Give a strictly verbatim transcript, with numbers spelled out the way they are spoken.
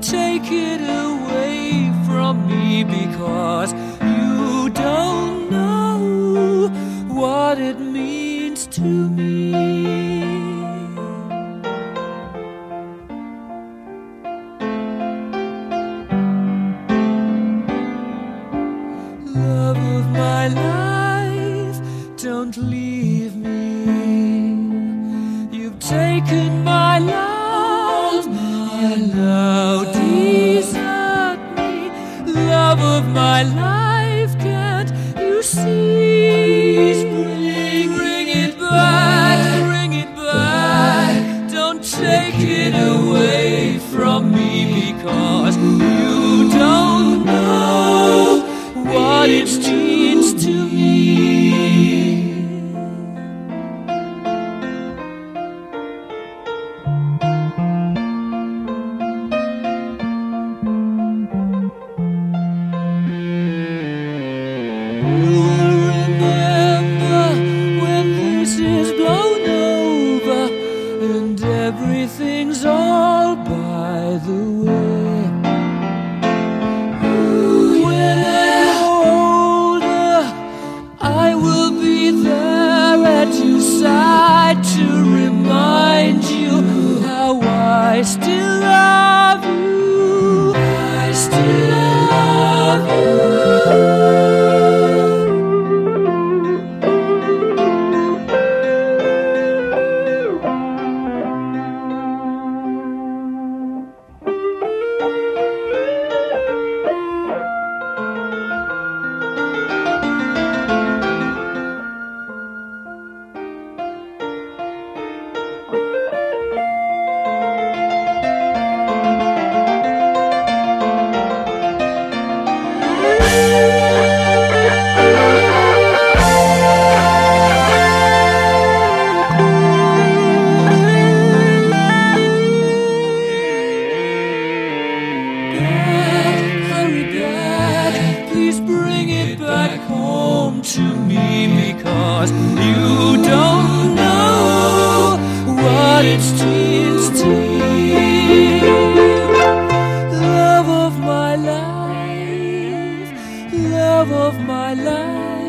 take it away from me, because you don't know what it means to me. Love of my life, don't leave me. You've taken my love, and now desert me. Love of my life, can't you see? Bring, bring it back, bring it back. Don't take it away from me, because you don't know what it means to me. You'll remember when this is blown over and everything's all by the way. Side to remind you how I still love you. I still love you. Home to me, because you don't know what it means to me. Love of my life, love of my life.